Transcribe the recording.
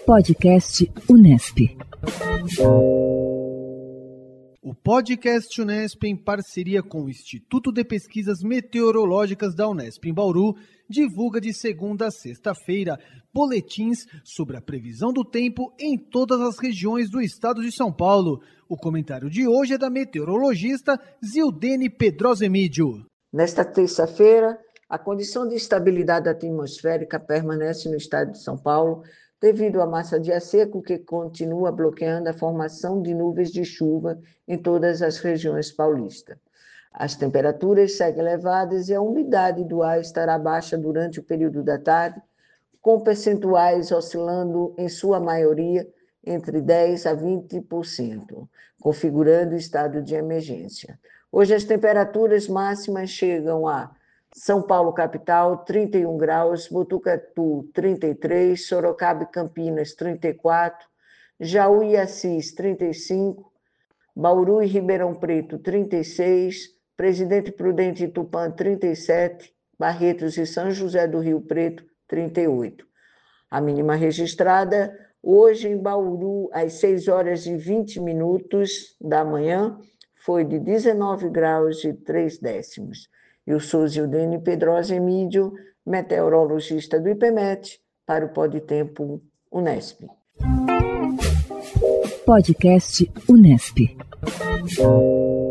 Podcast Unesp. O Podcast Unesp, em parceria com o Instituto de Pesquisas Meteorológicas da Unesp em Bauru, divulga de segunda a sexta-feira boletins sobre a previsão do tempo em todas as regiões do estado de São Paulo. O comentário de hoje é da meteorologista Zildene Pedrosa Emídio. Nesta terça-feira, a condição de estabilidade atmosférica permanece no estado de São Paulo devido à massa de ar seco que continua bloqueando a formação de nuvens de chuva em todas as regiões paulistas. As temperaturas seguem elevadas e a umidade do ar estará baixa durante o período da tarde, com percentuais oscilando, em sua maioria, entre 10% a 20%, configurando o estado de emergência. Hoje as temperaturas máximas chegam a São Paulo capital, 31 graus, Botucatu, 33, Sorocaba e Campinas, 34, Jaú e Assis, 35, Bauru e Ribeirão Preto, 36, Presidente Prudente e Tupã, 37, Barretos e São José do Rio Preto, 38. A mínima registrada hoje em Bauru, às 6 horas e 20 minutos da manhã, foi de 19 graus e 3 décimos. Eu sou Zildene Pedrosa Emídio, meteorologista do IPMET, para o Podtempo Unesp. Podcast Unesp.